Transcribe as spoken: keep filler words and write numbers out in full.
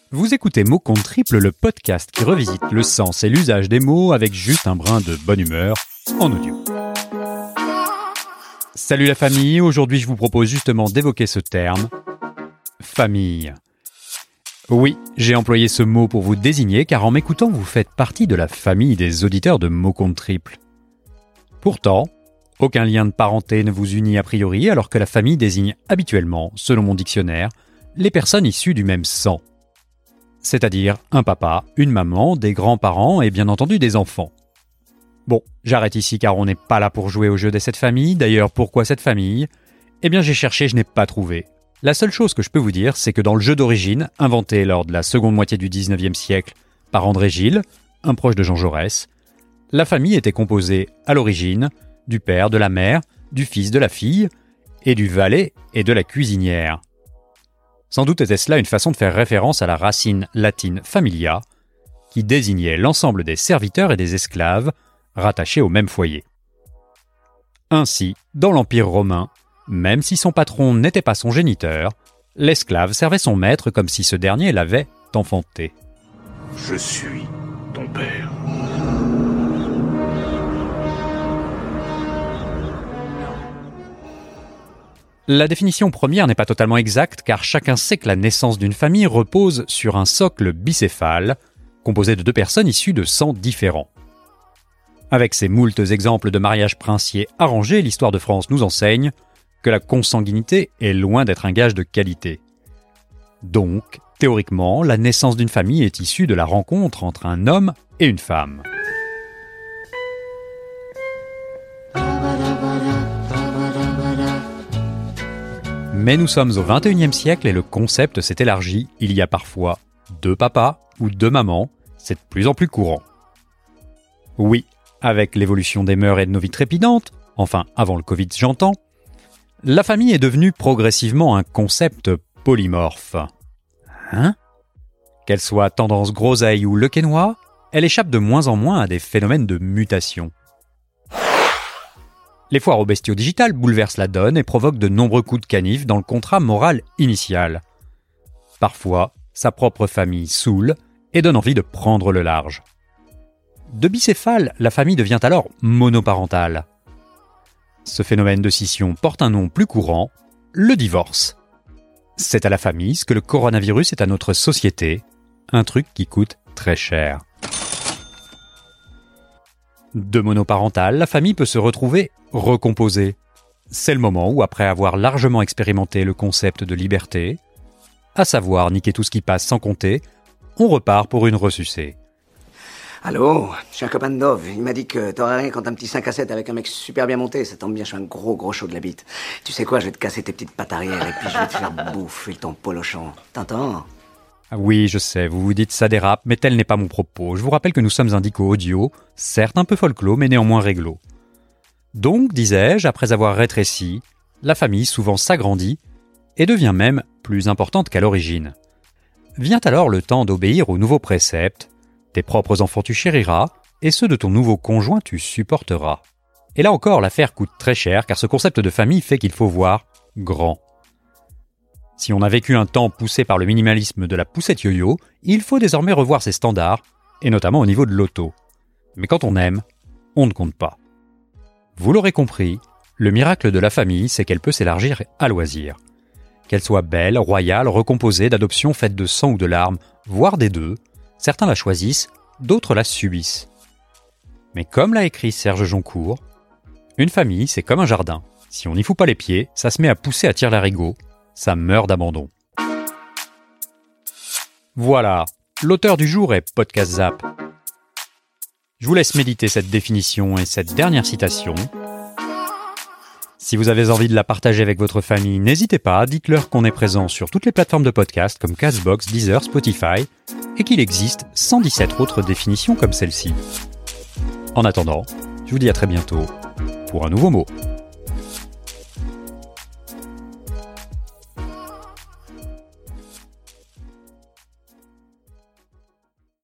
Vous écoutez Mots Compte Triple, le podcast qui revisite le sens et l'usage des mots avec juste un brin de bonne humeur en audio. Salut la famille, aujourd'hui je vous propose justement d'évoquer ce terme, famille. Oui, j'ai employé ce mot pour vous désigner car en m'écoutant vous faites partie de la famille des auditeurs de Mots Compte Triple. Pourtant, aucun lien de parenté ne vous unit a priori alors que la famille désigne habituellement, selon mon dictionnaire, les personnes issues du même sang. C'est-à-dire un papa, une maman, des grands-parents et bien entendu des enfants. Bon, j'arrête ici car on n'est pas là pour jouer au jeu de cette famille. D'ailleurs, pourquoi cette famille ? Eh bien j'ai cherché, je n'ai pas trouvé. La seule chose que je peux vous dire, c'est que dans le jeu d'origine, inventé lors de la seconde moitié du dix-neuvième siècle par André Gille, un proche de Jean Jaurès, la famille était composée à l'origine du père, de la mère, du fils, de la fille, et du valet et de la cuisinière. Sans doute était-ce là une façon de faire référence à la racine latine familia, qui désignait l'ensemble des serviteurs et des esclaves rattachés au même foyer. Ainsi, dans l'Empire romain, même si son patron n'était pas son géniteur, l'esclave servait son maître comme si ce dernier l'avait enfanté. Je suis ton père. La définition première n'est pas totalement exacte car chacun sait que la naissance d'une famille repose sur un socle bicéphale, composé de deux personnes issues de sangs différents. Avec ces moultes exemples de mariages princiers arrangés, l'histoire de France nous enseigne que la consanguinité est loin d'être un gage de qualité. Donc, théoriquement, la naissance d'une famille est issue de la rencontre entre un homme et une femme. Mais nous sommes au vingt et unième siècle et le concept s'est élargi. Il y a parfois deux papas ou deux mamans, c'est de plus en plus courant. Oui, avec l'évolution des mœurs et de nos vies trépidantes, enfin avant le Covid j'entends, la famille est devenue progressivement un concept polymorphe. Hein ? Qu'elle soit tendance groseille ou lequenois, elle échappe de moins en moins à des phénomènes de mutation. Les foires aux bestiaux digitales bouleversent la donne et provoquent de nombreux coups de canif dans le contrat moral initial. Parfois, sa propre famille saoule et donne envie de prendre le large. De bicéphale, la famille devient alors monoparentale. Ce phénomène de scission porte un nom plus courant, le divorce. C'est à la famille ce que le coronavirus est à notre société, un truc qui coûte très cher. De monoparentale, la famille peut se retrouver recomposée. C'est le moment où, après avoir largement expérimenté le concept de liberté, à savoir niquer tout ce qui passe sans compter, on repart pour une ressucée. Allô, je suis un copain de Dove. Il m'a dit que t'aurais rien quand un petit cinq à sept avec un mec super bien monté. Ça tombe bien, je suis un gros gros chaud de la bite. Tu sais quoi, je vais te casser tes petites pattes arrière et puis je vais te faire bouffer ton polochon. T'entends ? Ah oui, je sais, vous vous dites ça dérape, mais tel n'est pas mon propos. Je vous rappelle que nous sommes un dico audio, certes un peu folklore, mais néanmoins réglo. Donc, disais-je, après avoir rétréci, la famille souvent s'agrandit et devient même plus importante qu'à l'origine. Vient alors le temps d'obéir aux nouveaux préceptes. Tes propres enfants tu chériras, et ceux de ton nouveau conjoint tu supporteras. Et là encore, l'affaire coûte très cher, car ce concept de famille fait qu'il faut voir grand. Si on a vécu un temps poussé par le minimalisme de la poussette yo-yo, il faut désormais revoir ses standards, et notamment au niveau de l'auto. Mais quand on aime, on ne compte pas. Vous l'aurez compris, le miracle de la famille, c'est qu'elle peut s'élargir à loisir. Qu'elle soit belle, royale, recomposée, d'adoption faite de sang ou de larmes, voire des deux, certains la choisissent, d'autres la subissent. Mais comme l'a écrit Serge Joncourt, une famille, c'est comme un jardin. Si on n'y fout pas les pieds, ça se met à pousser à tire-larigot, ça meurt d'abandon. Voilà, l'auteur du jour est Podcast Zap. Je vous laisse méditer cette définition et cette dernière citation. Si vous avez envie de la partager avec votre famille, n'hésitez pas, dites-leur qu'on est présent sur toutes les plateformes de podcast comme Castbox, Deezer, Spotify, et qu'il existe cent dix-sept autres définitions comme celle-ci. En attendant, je vous dis à très bientôt pour un nouveau mot.